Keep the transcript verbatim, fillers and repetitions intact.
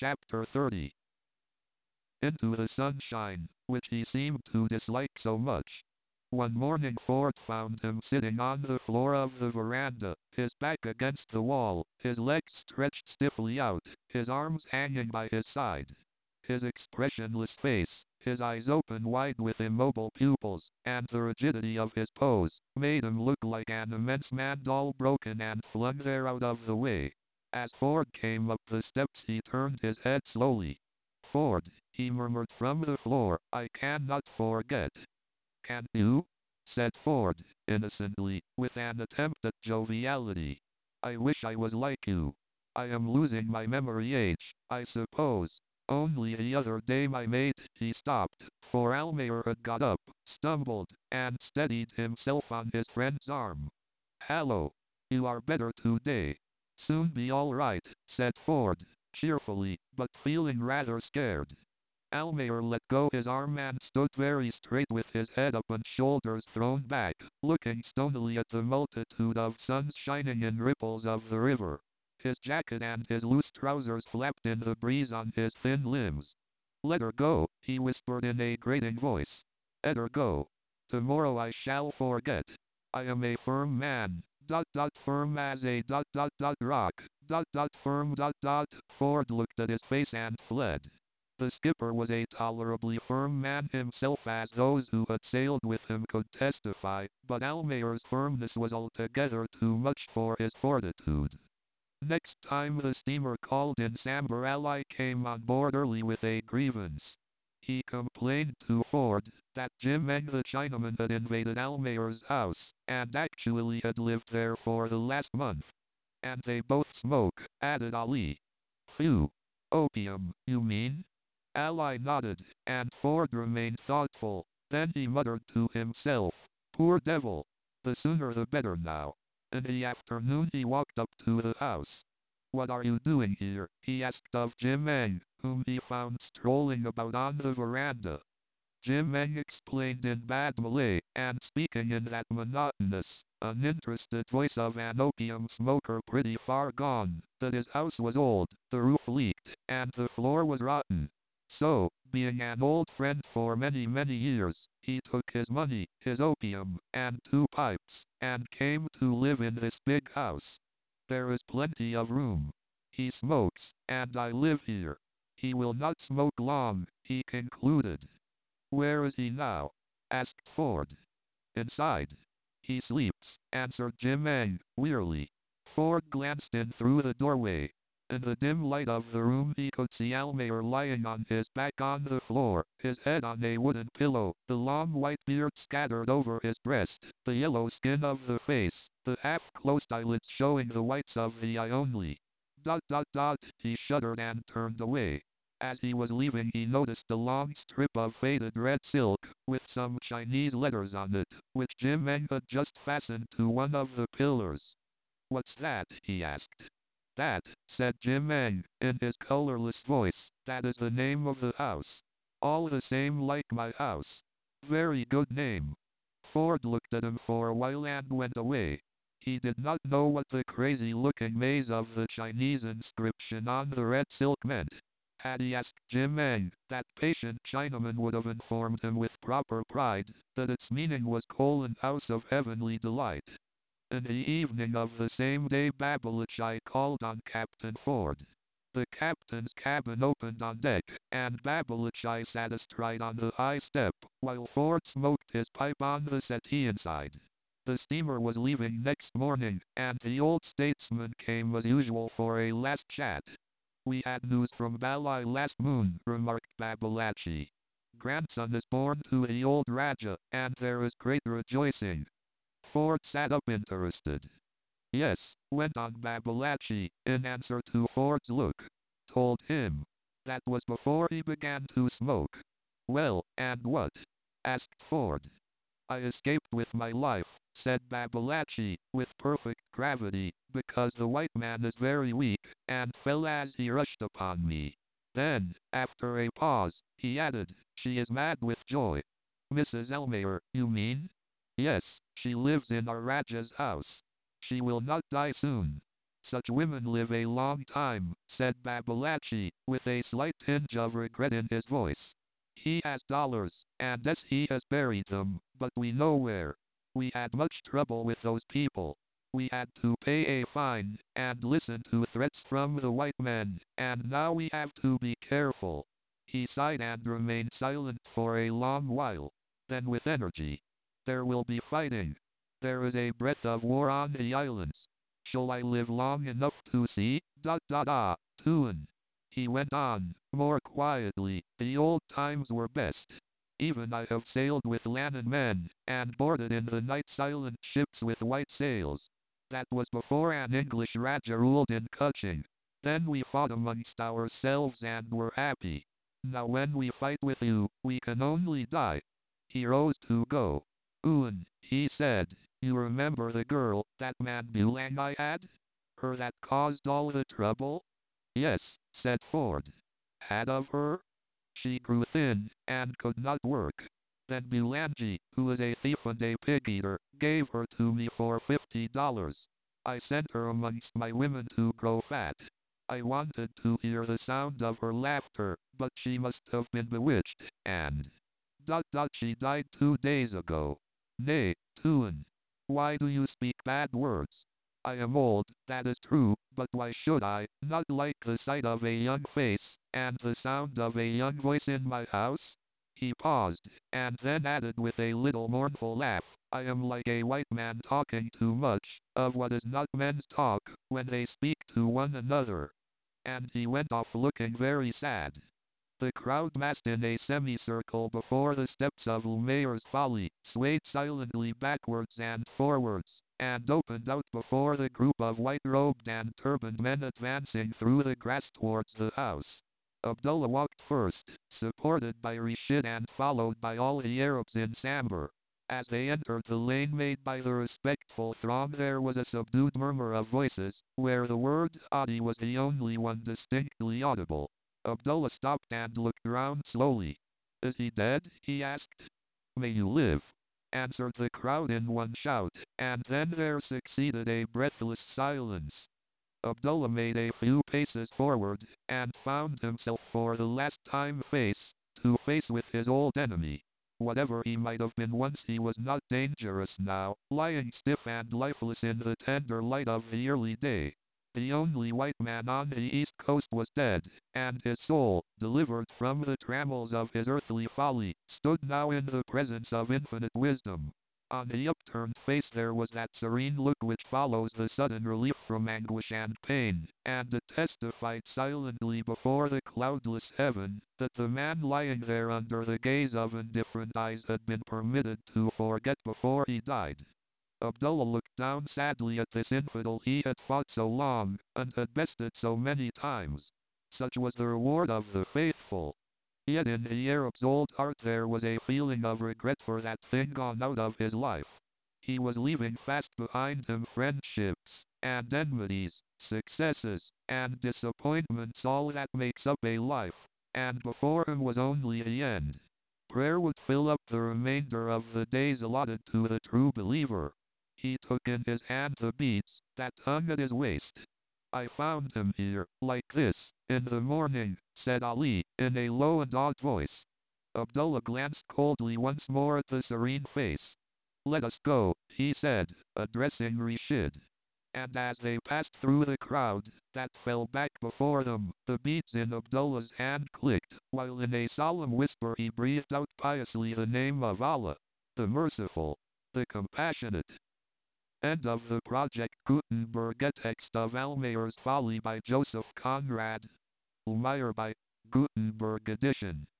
Chapter thirty. Into the sunshine, which he seemed to dislike so much. One morning Ford found him sitting on the floor of the veranda, his back against the wall, his legs stretched stiffly out, his arms hanging by his side. His expressionless face, his eyes open wide with immobile pupils, and the rigidity of his pose, made him look like an immense man doll broken and flung there out of the way. As Ford came up the steps he turned his head slowly. "Ford," he murmured from the floor, "I cannot forget." "Can't you?" said Ford, innocently, with an attempt at joviality. "I wish I was like you. I am losing my memory age, I suppose. Only the other day my mate—" He stopped, for Almayer had got up, stumbled, and steadied himself on his friend's arm. "Hallo! You are better today." "Soon be all right," said Ford, cheerfully, but feeling rather scared. Almayer let go his arm and stood very straight with his head up and shoulders thrown back, looking stonily at the multitude of suns shining in ripples of the river. His jacket and his loose trousers flapped in the breeze on his thin limbs. "Let her go," he whispered in a grating voice. "Let her go. Tomorrow I shall forget. I am a firm man, dot dot firm as a dot dot dot rock, dot dot firm dot dot." Ford looked at his face and fled. The skipper was a tolerably firm man himself, as those who had sailed with him could testify, but Almayer's firmness was altogether too much for his fortitude. Next time the steamer called in, Sambar Ali came on board early with a grievance. He complained to Ford that Jim Eng the Chinaman had invaded Almayer's house, and actually had lived there for the last month. "And they both smoke," added Ali. "Phew! Opium, you mean?" Ali nodded, and Ford remained thoughtful. Then he muttered to himself, "Poor devil! The sooner the better now." In the afternoon he walked up to the house. "What are you doing here?" he asked of Jim Eng, whom he found strolling about on the veranda. Jim Eng explained in bad Malay, and speaking in that monotonous, uninterested voice of an opium smoker pretty far gone, that his house was old, the roof leaked, and the floor was rotten. So, being an old friend for many many years, he took his money, his opium, and two pipes, and came to live in this big house. There is plenty of room. He smokes, and I live here. He will not smoke long," he concluded. "Where is he now?" asked Ford. "Inside. He sleeps," answered Jim Eng, wearily. Ford glanced in through the doorway. In the dim light of the room he could see Almayer lying on his back on the floor, his head on a wooden pillow, the long white beard scattered over his breast, the yellow skin of the face, the half-closed eyelids showing the whites of the eye only. Dot dot dot, he shuddered and turned away. As he was leaving he noticed a long strip of faded red silk, with some Chinese letters on it, which Jim Eng had just fastened to one of the pillars. "What's that?" he asked. "That," said Jim Eng, in his colorless voice, "that is the name of the house. All the same like my house. Very good name." Ford looked at him for a while and went away. He did not know what the crazy-looking maze of the Chinese inscription on the red silk meant. Had he asked Jim Eng, that patient Chinaman would have informed him with proper pride that its meaning was colon house of heavenly delight. In the evening of the same day Babalatchi called on Captain Ford. The captain's cabin opened on deck, and Babalatchi sat astride on the high step, while Ford smoked his pipe on the settee inside. The steamer was leaving next morning, and the old statesman came as usual for a last chat. "We had news from Balai last moon," remarked Babalatchi. "Grandson is born to the old Raja, and there is great rejoicing." Ford sat up interested. "Yes," went on Babalatchi, in answer to Ford's look. "Told him. That was before he began to smoke." "Well, and what?" asked Ford. "I escaped with my life," said Babalatchi, with perfect gravity, "because the white man is very weak, and fell as he rushed upon me." Then, after a pause, he added, "She is mad with joy." "Missus Almayer, you mean?" "Yes, she lives in our Raja's house. She will not die soon." Such women live a long time, said Babalatchi, with a slight tinge of regret in his voice. He has dollars, and yes, he has buried them, but we know where. We had much trouble with those people. We had to pay a fine, and listen to threats from the white men, and now we have to be careful. He sighed and remained silent for a long while. Then with energy. There will be fighting. There is a breath of war on the islands. Shall I live long enough to see? Dot dot ah, Tuan. He went on, more quietly, the old times were best. Even I have sailed with Lannan men, and boarded in the night silent ships with white sails. That was before an English Raja ruled in Kuching. Then we fought amongst ourselves and were happy. Now when we fight with you, we can only die. He rose to go. Uan, he said, you remember the girl, that man Bulang I had? Her that caused all the trouble? Yes, said Ford. Had of her? She grew thin, and could not work. Then Bulangi, who is a thief and a pig-eater, gave her to me for fifty dollars. I sent her amongst my women to grow fat. I wanted to hear the sound of her laughter, but she must have been bewitched, and... Dot dot she died two days ago. Nay, Tuan. Why do you speak bad words? I am old, that is true, but why should I not like the sight of a young face, and the sound of a young voice in my house? He paused, and then added with a little mournful laugh, I am like a white man talking too much, of what is not men's talk, when they speak to one another. And he went off looking very sad. The crowd massed in a semicircle before the steps of Lumeyer's Folly, swayed silently backwards and forwards, and opened out before the group of white-robed and turbaned men advancing through the grass towards the house. Abdullah walked first, supported by Rashid and followed by all the Arabs in Sambar. As they entered the lane made by the respectful throng, there was a subdued murmur of voices, where the word Adi was the only one distinctly audible. Abdullah stopped and looked round slowly. Is he dead? He asked. May you live, answered the crowd in one shout, and then there succeeded a breathless silence. Abdullah made a few paces forward, and found himself for the last time face to face with his old enemy. Whatever he might have been once, he was not dangerous now, lying stiff and lifeless in the tender light of the early day. The only white man on the east coast was dead, and his soul, delivered from the trammels of his earthly folly, stood now in the presence of infinite wisdom. On the upturned face there was that serene look which follows the sudden relief from anguish and pain, and it testified silently before the cloudless heaven, that the man lying there under the gaze of indifferent eyes had been permitted to forget before he died. Abdullah looked down sadly at this infidel he had fought so long, and had bested so many times. Such was the reward of the faithful. Yet in the Arab's old heart there was a feeling of regret for that thing gone out of his life. He was leaving fast behind him friendships, and enmities, successes, and disappointments, all that makes up a life, and before him was only the end. Prayer would fill up the remainder of the days allotted to the true believer. He took in his hand the beads that hung at his waist. I found him here, like this, in the morning, said Ali, in a low and awed voice. Abdullah glanced coldly once more at the serene face. Let us go, he said, addressing Rashid. And as they passed through the crowd, that fell back before them, the beads in Abdullah's hand clicked, while in a solemn whisper he breathed out piously the name of Allah, the Merciful, the Compassionate. End of the Project Gutenberg. A text of Almayer's Folly by Joseph Conrad. Lumiere by Gutenberg Edition.